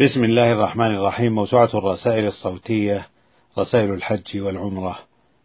بسم الله الرحمن الرحيم. موسوعة الرسائل الصوتية، رسائل الحج والعمرة،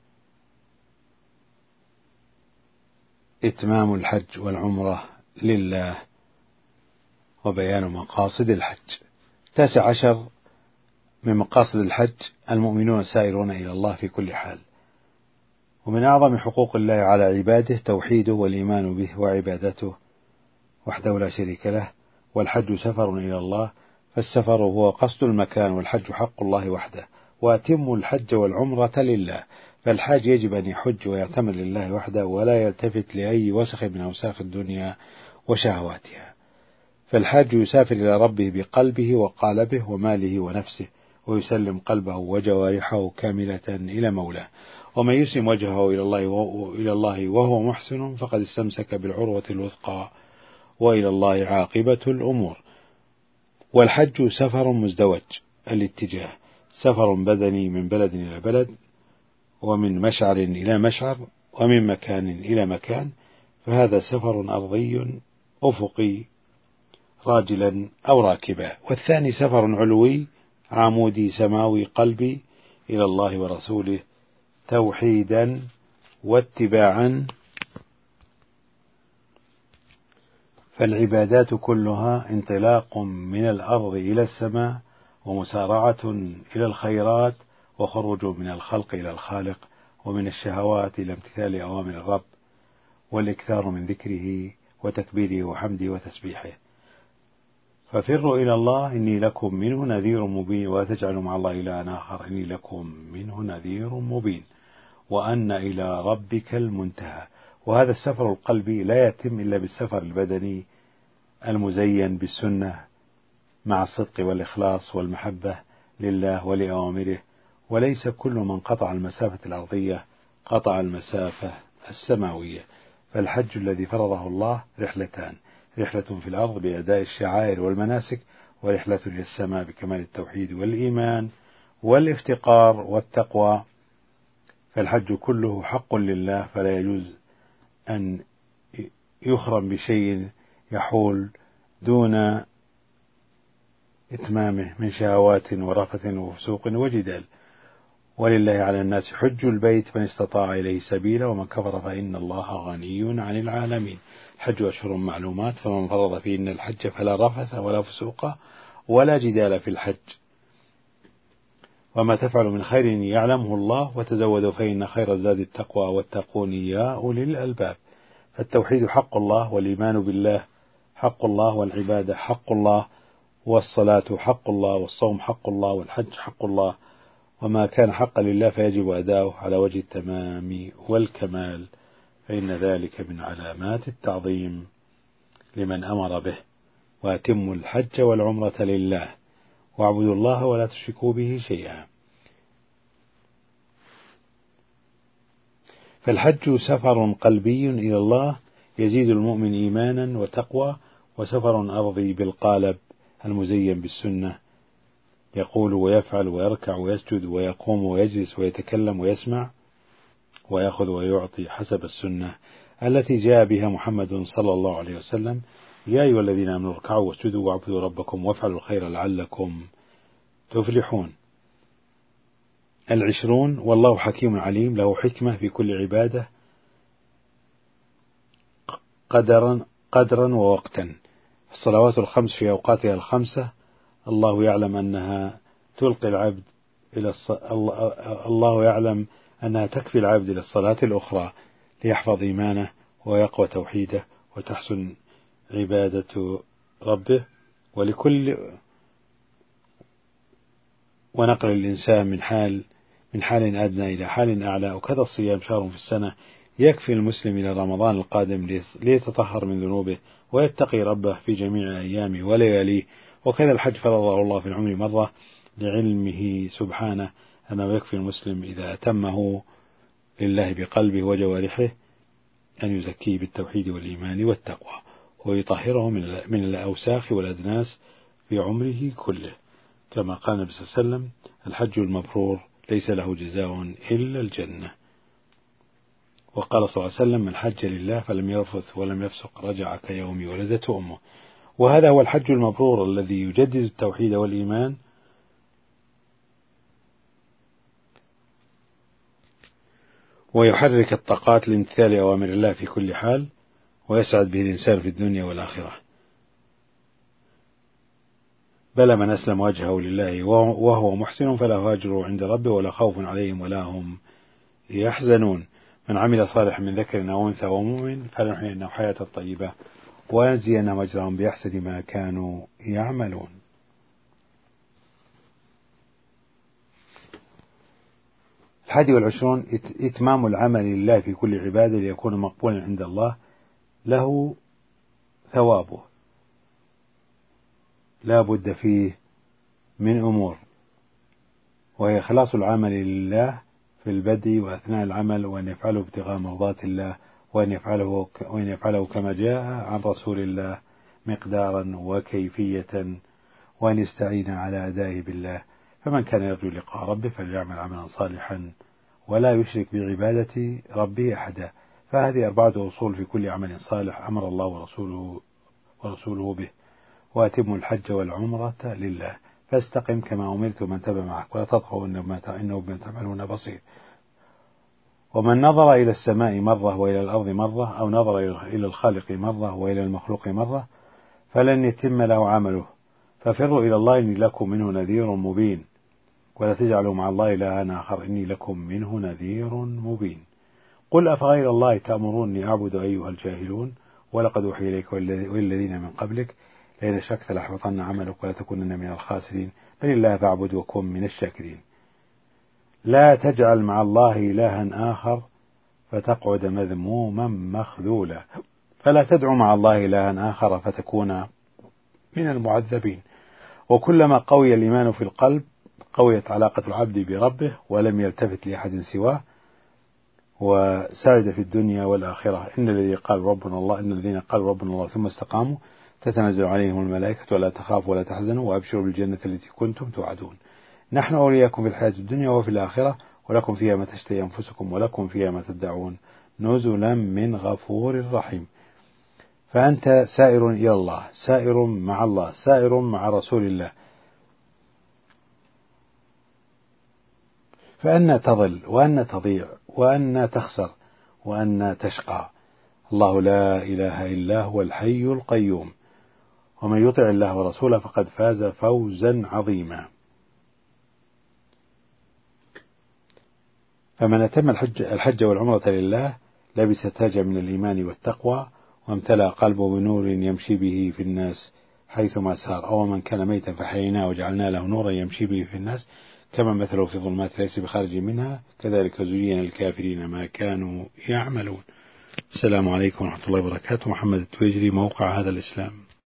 إتمام الحج والعمرة لله وبيان مقاصد الحج. 19 من مقاصد الحج: المؤمنون سائرون إلى الله في كل حال. ومن أعظم حقوق الله على عباده توحيده والإيمان به وعبادته وحده لا شريك له. والحج سفر إلى الله، فالسفر هو قصد المكان، والحج حق الله وحده. وأتموا الحج والعمرة لله، فالحاج يجب أن يحج ويعتمد لله وحده، ولا يلتفت لأي وسخ من أوساخ الدنيا وشهواتها. فالحاج يسافر إلى ربه بقلبه وقالبه وماله ونفسه، ويسلم قلبه وجوارحه كاملة إلى مولاه. ومن يسلم وجهه إلى الله وهو محسن فقد استمسك بالعروة الوثقى، وإلى الله عاقبة الأمور. والحج سفر مزدوج الاتجاه، سفر بدني من بلد إلى بلد، ومن مشعر إلى مشعر، ومن مكان إلى مكان، فهذا سفر أرضي أفقي راجلا أو راكبا. والثاني سفر علوي عمودي سماوي قلبي إلى الله ورسوله توحيدا واتباعا. فالعبادات كلها انطلاق من الأرض إلى السماء، ومسارعة إلى الخيرات، وخروج من الخلق إلى الخالق، ومن الشهوات إلى امتثال أوامر الرب، والإكثار من ذكره وتكبيره وحمده وتسبيحه. ففروا إلى الله إني لكم منه نذير مبين، ولا تجعلوا مع الله إلها آخر إني لكم منه نذير مبين، وأن إلى ربك المنتهى. وهذا السفر القلبي لا يتم إلا بالسفر البدني المزين بالسنة مع الصدق والإخلاص والمحبة لله ولأوامره. وليس كل من قطع المسافة الأرضية قطع المسافة السماوية. فالحج الذي فرضه الله رحلتان: رحلة في الأرض بأداء الشعائر والمناسك، ورحلة إلى السماء بكمال التوحيد والإيمان والافتقار والتقوى. فالحج كله حق لله، فلا يجوز أن يخرم بشيء يحول دون إتمامه من شهوات ورفث وفسوق وجدال. ولله على الناس حج البيت من استطاع إليه سبيلا، ومن كفر فإن الله غني عن العالمين. الحج أشهر معلومات، فمن فرض فيهن الحج فلا رفث ولا فسوق ولا جدال في الحج. وما تفعل من خير يعلمه الله، وتزودوا فإن خير الزاد التقوى، واتقون يا أولي الألباب. فالتوحيد حق الله، والإيمان بالله حق الله، والعبادة حق الله، والصلاة حق الله، والصوم حق الله، والحج حق الله. وما كان حقا لله فيجب أداؤه على وجه التمام والكمال، فإن ذلك من علامات التعظيم لمن أمر به. وأتموا الحج والعمرة لله، واعبدوا الله ولا تشركوا به شيئا. فالحج سفر قلبي إلى الله يزيد المؤمن إيمانا وتقوى، وسفر أرضي بالقالب المزين بالسنة، يقول ويفعل ويركع ويسجد ويقوم ويجلس ويتكلم ويسمع ويأخذ ويعطي حسب السنة التي جاء بها محمد صلى الله عليه وسلم: يا أيها الذين آمنوا اركعوا واسجدوا واعبدوا ربكم وافعلوا الخير لعلكم تفلحون. 20: والله حكيم عليم، له حكمة في كل عبادة قدرا ووقتا. الصلوات الخمس في أوقاتها الخمسة الله يعلم أنها تلقي العبد إلى الله يعلم أنها تكفي العبد إلى الصلاة الأخرى ليحفظ إيمانه ويقوى توحيده وتحسن عبادة ربه. ونقل الإنسان من حال أدنى إلى حال أعلى. وكذا الصيام شهر في السنة يكفي المسلم إلى رمضان القادم ليتطهر من ذنوبه ويتقي ربه في جميع أيامه ولياليه. وكذا الحج فرضه الله في العمر مرة لعلمه سبحانه أنه يكفي المسلم إذا أتمه لله بقلبه وجوارحه أن يزكيه بالتوحيد والإيمان والتقوى، ويطهره من الأوساخ والأدناس في عمره كله، كما قال النبي صلى الله عليه وسلم: الحج المبرور ليس له جزاء إلا الجنة. وقال صلى الله عليه وسلم: من حج لله فلم يرفث ولم يفسق رجع كيوم ولدته أمه. وهذا هو الحج المبرور الذي يجدد التوحيد والإيمان ويحرك الطاقات لامتثال أوامر الله في كل حال، ويسعد به الإنسان في الدنيا والآخرة. بلى من أسلم وجهه لله وهو محسن فله أجر عند ربه ولا خوف عليهم ولا هم يحزنون. من عمل صالحا من ذكر أو أنثى ومؤمن فلنحيينه حياة طيبة ونجزينهم أجرهم بأحسن ما كانوا يعملون. الحادي والعشرون إتمام العمل لله في كل عبادة ليكون مقبولا عند الله له ثوابه. لا بد فيه من أمور، وهي إخلاص العمل لله في البدء وأثناء العمل، وأن يفعله ابتغاء مرضات الله، وأن يفعله كما جاء عن رسول الله مقدارا وكيفية، وأن يستعين على أدائه بالله. فمن كان يرجو لقاء ربه فليعمل عملا صالحا ولا يشرك بعبادة ربه أحدا. فهذه 4 أصول في كل عمل صالح أمر الله ورسوله به. وأتم الحج والعمرة لله فاستقم كما أمرت من تبع معك ولا تطغوا إنه بما تعملون بصير. ومن نظر إلى السماء مرة وإلى الأرض مرة، أو نظر إلى الخالق مرة وإلى المخلوق مرة، فلن يتم له عمله. ففروا إلى الله إني لكم منه نذير مبين، ولا تجعلوا مع الله إلها آخر إني لكم منه نذير مبين. قل أفغير الله تأمروني أعبد أيها الجاهلون، ولقد أوحي إليك والذين من قبلك لئن أشركت ليحبطن عملك ولتكونن من الخاسرين، بل الله فاعبد وكن من الشاكرين. لا تجعل مع الله إلها آخر فتقعد مذموما مخذولا. فلا تدع مع الله إلها آخر فتكون من المعذبين. وكلما قوي الإيمان في القلب قويت علاقة العبد بربه ولم يلتفت لأحد سواه، وسعد في الدنيا والآخرة. إن الذين قالوا ربنا الله ثم استقاموا تتنزل عليهم الملائكة ولا تخافوا ولا تحزنوا وأبشروا بالجنة التي كنتم توعدون. نحن أولياءكم في الحياة الدنيا وفي الآخرة ولكم فيها ما تشتهي أنفسكم ولكم فيها ما تدعون نزلا من غفور رحيم. فأنت سائر إلى الله، سائر مع الله، سائر مع رسول الله. فأن تضل وأن تضيع وأن تخسر وأن تشقى. الله لا إله إلا هو الحي القيوم، ومن يطع الله ورسوله فقد فاز فوزا عظيما. فمن أتم الحج والعمرة لله لبس تاجا من الإيمان والتقوى، وامتلأ قلبه بنور يمشي به في الناس حيثما سار. أو من كان ميتا فحييناه وجعلنا له نورا يمشي به في الناس كما مثله في الظلمات ليس بخارج منها كذلك زين الكافرين ما كانوا يعملون. السلام عليكم ورحمة الله وبركاته. محمد التويجري، موقع هذا الإسلام.